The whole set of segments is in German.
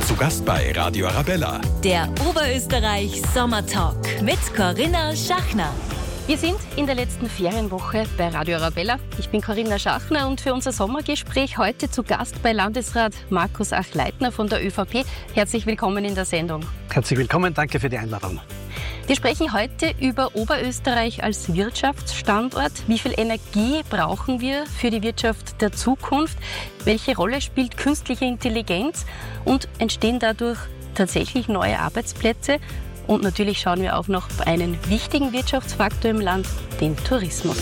Zu Gast bei Radio Arabella. Der Oberösterreich Sommertalk mit Corinna Schachner. Wir sind in der letzten Ferienwoche bei Radio Arabella. Ich bin Corinna Schachner und für unser Sommergespräch heute zu Gast bei Landesrat Markus Achleitner von der ÖVP. Herzlich willkommen in der Sendung. Herzlich willkommen, danke für die Einladung. Wir sprechen heute über Oberösterreich als Wirtschaftsstandort. Wie viel Energie brauchen wir für die Wirtschaft der Zukunft? Welche Rolle spielt künstliche Intelligenz? Und entstehen dadurch tatsächlich neue Arbeitsplätze? Und natürlich schauen wir auch noch auf einen wichtigen Wirtschaftsfaktor im Land, den Tourismus.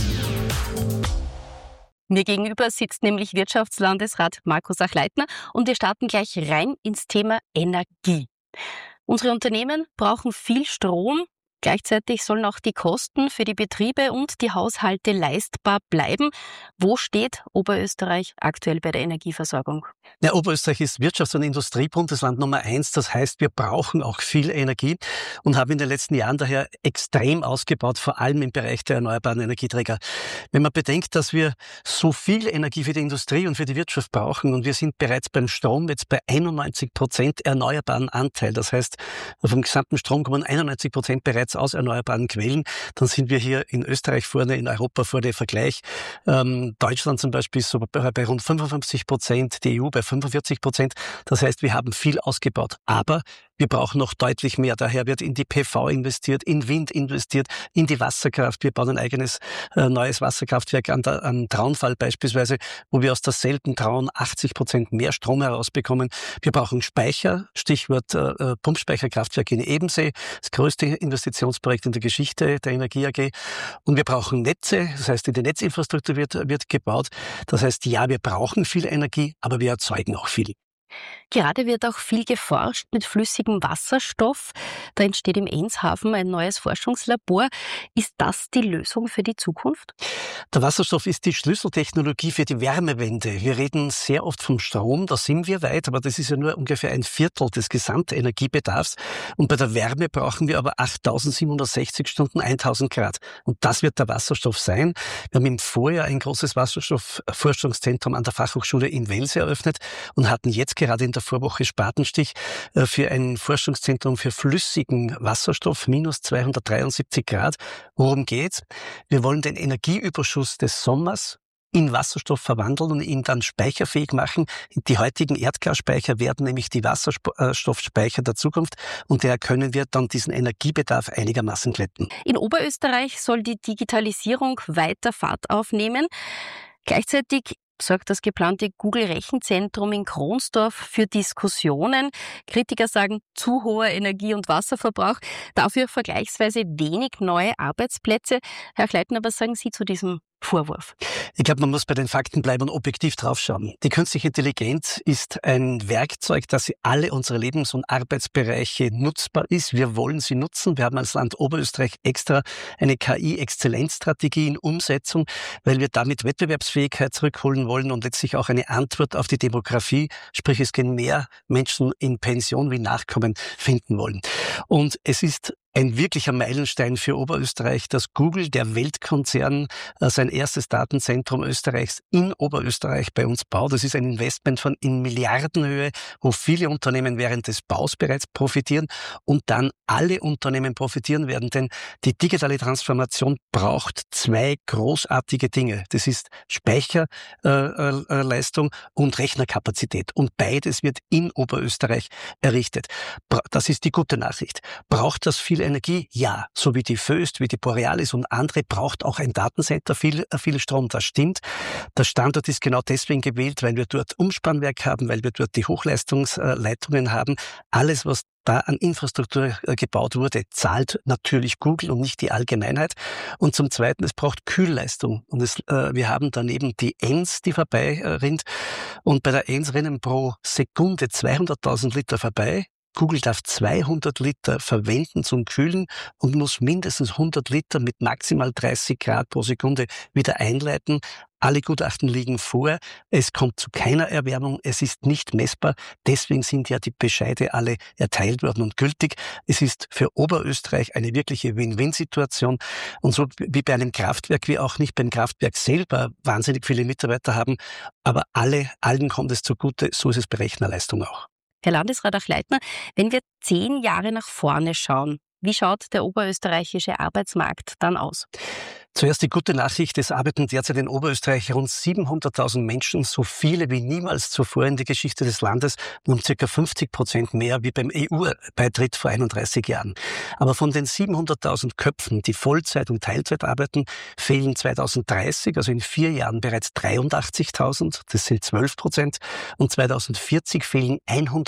Mir gegenüber sitzt nämlich Wirtschaftslandesrat Markus Achleitner und wir starten gleich rein ins Thema Energie. Unsere Unternehmen brauchen viel Strom. Gleichzeitig sollen auch die Kosten für die Betriebe und die Haushalte leistbar bleiben. Wo steht Oberösterreich aktuell bei der Energieversorgung? Ja, Oberösterreich ist Wirtschafts- und Industriebundesland Nummer 1. Das heißt, wir brauchen auch viel Energie und haben in den letzten Jahren daher extrem ausgebaut, vor allem im Bereich der erneuerbaren Energieträger. Wenn man bedenkt, dass wir so viel Energie für die Industrie und für die Wirtschaft brauchen und wir sind bereits beim Strom jetzt bei 91% erneuerbaren Anteil. Das heißt, vom gesamten Strom kommen 91% bereits aus erneuerbaren Quellen, dann sind wir hier in Österreich vorne, in Europa vorne im Vergleich. Deutschland zum Beispiel ist so bei rund 55%, die EU bei 45%. Das heißt, wir haben viel ausgebaut. Aber wir brauchen noch deutlich mehr. Daher wird in die PV investiert, in Wind investiert, in die Wasserkraft. Wir bauen ein eigenes neues Wasserkraftwerk am Traunfall beispielsweise, wo wir aus derselben Traun 80% mehr Strom herausbekommen. Wir brauchen Speicher, Stichwort Pumpspeicherkraftwerk in Ebensee, das größte Investitionsprojekt in der Geschichte der Energie AG. Und wir brauchen Netze, das heißt, in die Netzinfrastruktur wird gebaut. Das heißt, ja, wir brauchen viel Energie, aber wir erzeugen auch viel. Gerade wird auch viel geforscht mit flüssigem Wasserstoff. Da entsteht im Eemshaven ein neues Forschungslabor. Ist das die Lösung für die Zukunft? Der Wasserstoff ist die Schlüsseltechnologie für die Wärmewende. Wir reden sehr oft vom Strom, da sind wir weit, aber das ist ja nur ungefähr ein Viertel des Gesamtenergiebedarfs. Und bei der Wärme brauchen wir aber 8760 Stunden, 1000 Grad. Und das wird der Wasserstoff sein. Wir haben im Vorjahr ein großes Wasserstoffforschungszentrum an der Fachhochschule in Wels eröffnet und hatten jetzt gerade in der Vorwoche Spatenstich für ein Forschungszentrum für flüssigen Wasserstoff, minus 273 Grad. Worum geht's? Wir wollen den Energieüberschuss des Sommers in Wasserstoff verwandeln und ihn dann speicherfähig machen. Die heutigen Erdgasspeicher werden nämlich die Wasserstoffspeicher der Zukunft und daher können wir dann diesen Energiebedarf einigermaßen glätten. In Oberösterreich soll die Digitalisierung weiter Fahrt aufnehmen. Gleichzeitig sorgt das geplante Google-Rechenzentrum in Kronsdorf für Diskussionen. Kritiker sagen, zu hoher Energie- und Wasserverbrauch, dafür vergleichsweise wenig neue Arbeitsplätze. Herr Achleitner, was sagen Sie zu diesem Vorwurf? Ich glaube, man muss bei den Fakten bleiben und objektiv draufschauen. Die künstliche Intelligenz ist ein Werkzeug, das in alle unsere Lebens- und Arbeitsbereiche nutzbar ist. Wir wollen sie nutzen. Wir haben als Land Oberösterreich extra eine KI-Exzellenzstrategie in Umsetzung, weil wir damit Wettbewerbsfähigkeit zurückholen wollen und letztlich auch eine Antwort auf die Demografie, sprich es gehen mehr Menschen in Pension wie Nachkommen finden wollen. Und es ist ein wirklicher Meilenstein für Oberösterreich, dass Google, der Weltkonzern, sein erstes Datenzentrum Österreichs in Oberösterreich bei uns baut. Das ist ein Investment von in Milliardenhöhe, wo viele Unternehmen während des Baus bereits profitieren und dann alle Unternehmen profitieren werden. Denn die digitale Transformation braucht zwei großartige Dinge. Das ist Speicherleistung und Rechnerkapazität. Und beides wird in Oberösterreich errichtet. Das ist die gute Nachricht. Braucht das viel Energie? Ja. So wie die Voest, wie die Borealis und andere braucht auch ein Datencenter viel Strom. Das stimmt. Der Standort ist genau deswegen gewählt, weil wir dort Umspannwerk haben, weil wir dort die Hochleistungsleitungen haben. Alles, was da an Infrastruktur gebaut wurde, zahlt natürlich Google und nicht die Allgemeinheit. Und zum Zweiten, es braucht Kühlleistung. Und wir haben daneben die Enns, die vorbei rinnt. Und bei der Enns rennen pro Sekunde 200.000 Liter vorbei. Google darf 200 Liter verwenden zum Kühlen und muss mindestens 100 Liter mit maximal 30 Grad pro Sekunde wieder einleiten. Alle Gutachten liegen vor. Es kommt zu keiner Erwärmung. Es ist nicht messbar. Deswegen sind ja die Bescheide alle erteilt worden und gültig. Es ist für Oberösterreich eine wirkliche Win-Win-Situation. Und so wie bei einem Kraftwerk, wir auch nicht beim Kraftwerk selber wahnsinnig viele Mitarbeiter haben, aber allen kommt es zugute. So ist es bei Rechnerleistung auch. Herr Landesrat Achleitner, wenn wir 10 Jahre nach vorne schauen, wie schaut der oberösterreichische Arbeitsmarkt dann aus? Zuerst die gute Nachricht, es arbeiten derzeit in Oberösterreich rund 700.000 Menschen, so viele wie niemals zuvor in der Geschichte des Landes, um ca. 50% mehr wie beim EU-Beitritt vor 31 Jahren. Aber von den 700.000 Köpfen, die Vollzeit und Teilzeit arbeiten, fehlen 2030, also in 4 Jahren, bereits 83.000, das sind 12%, und 2040 fehlen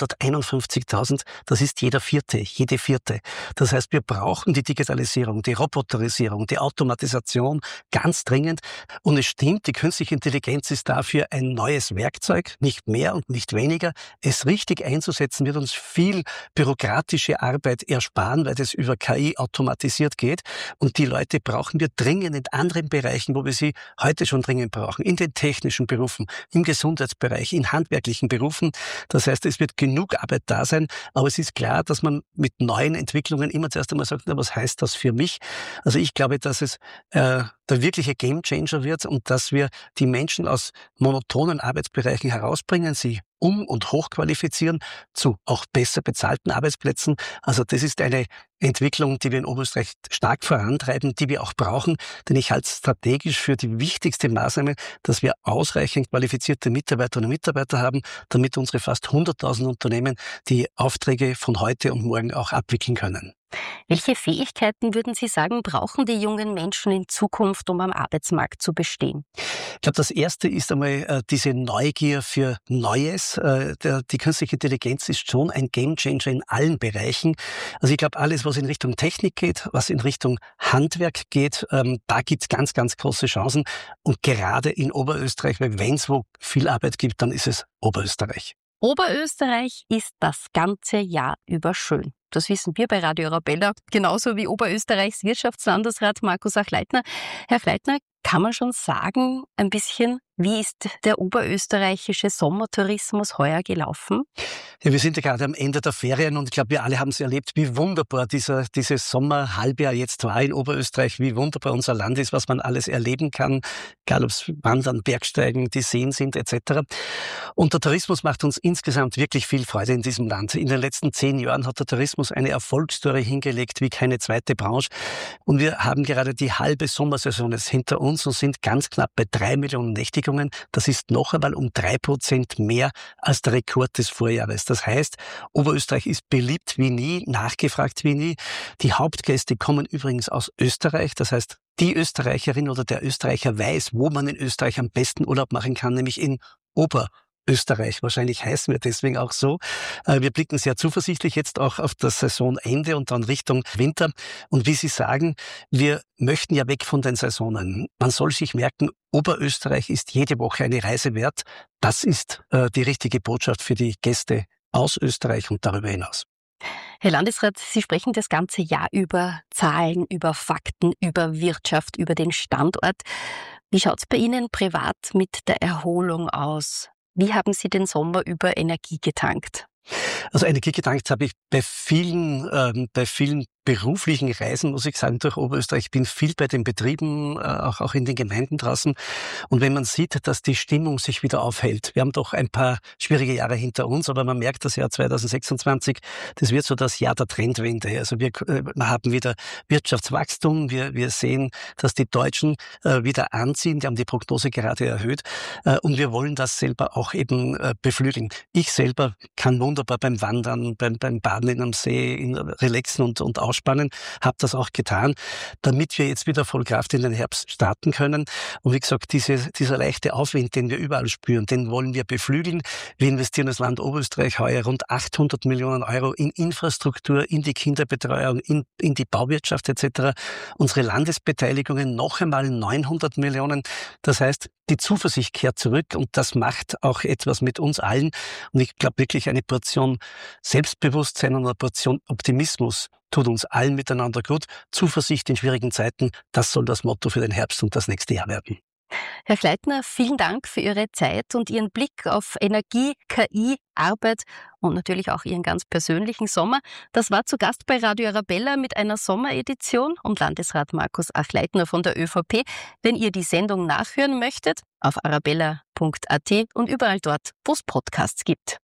151.000, das ist jede Vierte. Das heißt, wir brauchen die Digitalisierung, die Roboterisierung, die Automatisation ganz dringend. Und es stimmt, die künstliche Intelligenz ist dafür ein neues Werkzeug, nicht mehr und nicht weniger. Es richtig einzusetzen wird uns viel bürokratische Arbeit ersparen, weil das über KI automatisiert geht. Und die Leute brauchen wir dringend in anderen Bereichen, wo wir sie heute schon dringend brauchen. In den technischen Berufen, im Gesundheitsbereich, in handwerklichen Berufen. Das heißt, es wird genug Arbeit da sein. Aber es ist klar, dass man mit neuen Entwicklungen immer zuerst einmal sagt, na, was heißt das für mich? Also ich glaube, dass es der wirkliche Gamechanger wird und dass wir die Menschen aus monotonen Arbeitsbereichen herausbringen, sie und hochqualifizieren zu auch besser bezahlten Arbeitsplätzen. Also das ist eine Entwicklung, die wir in Oberösterreich stark vorantreiben, die wir auch brauchen, denn ich halte es strategisch für die wichtigste Maßnahme, dass wir ausreichend qualifizierte Mitarbeiterinnen und Mitarbeiter haben, damit unsere fast 100.000 Unternehmen die Aufträge von heute und morgen auch abwickeln können. Welche Fähigkeiten, würden Sie sagen, brauchen die jungen Menschen in Zukunft, um am Arbeitsmarkt zu bestehen? Ich glaube, das Erste ist einmal diese Neugier für Neues. Die künstliche Intelligenz ist schon ein Gamechanger in allen Bereichen. Also ich glaube, alles, was in Richtung Technik geht, was in Richtung Handwerk geht, da gibt es ganz, ganz große Chancen. Und gerade in Oberösterreich, weil wenn es wo viel Arbeit gibt, dann ist es Oberösterreich. Oberösterreich ist das ganze Jahr über schön. Das wissen wir bei Radio Arabella, genauso wie Oberösterreichs Wirtschaftslandesrat Markus Achleitner. Herr Achleitner, kann man schon sagen, ein bisschen, wie ist der oberösterreichische Sommertourismus heuer gelaufen? Ja, wir sind ja gerade am Ende der Ferien und ich glaube, wir alle haben es erlebt, wie wunderbar dieses Sommerhalbjahr jetzt war in Oberösterreich, wie wunderbar unser Land ist, was man alles erleben kann, egal ob es Wandern, Bergsteigen, die Seen sind etc. Und der Tourismus macht uns insgesamt wirklich viel Freude in diesem Land. In den letzten 10 Jahren hat der Tourismus eine Erfolgsstory hingelegt wie keine zweite Branche. Und wir haben gerade die halbe Sommersaison jetzt hinter uns und sind ganz knapp bei 3 Millionen Nächtigungen. Das ist noch einmal um 3% mehr als der Rekord des Vorjahres. Das heißt, Oberösterreich ist beliebt wie nie, nachgefragt wie nie. Die Hauptgäste kommen übrigens aus Österreich. Das heißt, die Österreicherin oder der Österreicher weiß, wo man in Österreich am besten Urlaub machen kann, nämlich in Oberösterreich. Wahrscheinlich heißen wir deswegen auch so. Wir blicken sehr zuversichtlich jetzt auch auf das Saisonende und dann Richtung Winter. Und wie Sie sagen, wir möchten ja weg von den Saisonen. Man soll sich merken, Oberösterreich ist jede Woche eine Reise wert. Das ist die richtige Botschaft für die Gäste aus Österreich und darüber hinaus. Herr Landesrat, Sie sprechen das ganze Jahr über Zahlen, über Fakten, über Wirtschaft, über den Standort. Wie schaut es bei Ihnen privat mit der Erholung aus? Wie haben Sie den Sommer über Energie getankt? Also Energie getankt habe ich bei vielen beruflichen Reisen, muss ich sagen, durch Oberösterreich. Ich bin viel bei den Betrieben, auch in den Gemeinden draußen. Und wenn man sieht, dass die Stimmung sich wieder aufhält, wir haben doch ein paar schwierige Jahre hinter uns, aber man merkt, das Jahr 2026, das wird so das Jahr der Trendwende. Also wir haben wieder Wirtschaftswachstum, wir sehen, dass die Deutschen wieder anziehen, die haben die Prognose gerade erhöht und wir wollen das selber auch eben beflügeln. Ich selber kann wunderbar beim Wandern, beim Baden in einem See, relaxen und ausspannen, habe das auch getan, damit wir jetzt wieder voll Kraft in den Herbst starten können. Und wie gesagt, dieser leichte Aufwind, den wir überall spüren, den wollen wir beflügeln. Wir investieren das Land Oberösterreich heuer rund 800 Millionen Euro in Infrastruktur, in die Kinderbetreuung, in die Bauwirtschaft etc. Unsere Landesbeteiligungen noch einmal 900 Millionen. Das heißt, die Zuversicht kehrt zurück und das macht auch etwas mit uns allen. Und ich glaube wirklich, eine Portion Selbstbewusstsein und eine Portion Optimismus tut uns allen miteinander gut. Zuversicht in schwierigen Zeiten, das soll das Motto für den Herbst und das nächste Jahr werden. Herr Achleitner, vielen Dank für Ihre Zeit und Ihren Blick auf Energie, KI, Arbeit und natürlich auch Ihren ganz persönlichen Sommer. Das war zu Gast bei Radio Arabella mit einer Sommeredition und Landesrat Markus Achleitner von der ÖVP. Wenn ihr die Sendung nachhören möchtet, auf arabella.at und überall dort, wo es Podcasts gibt.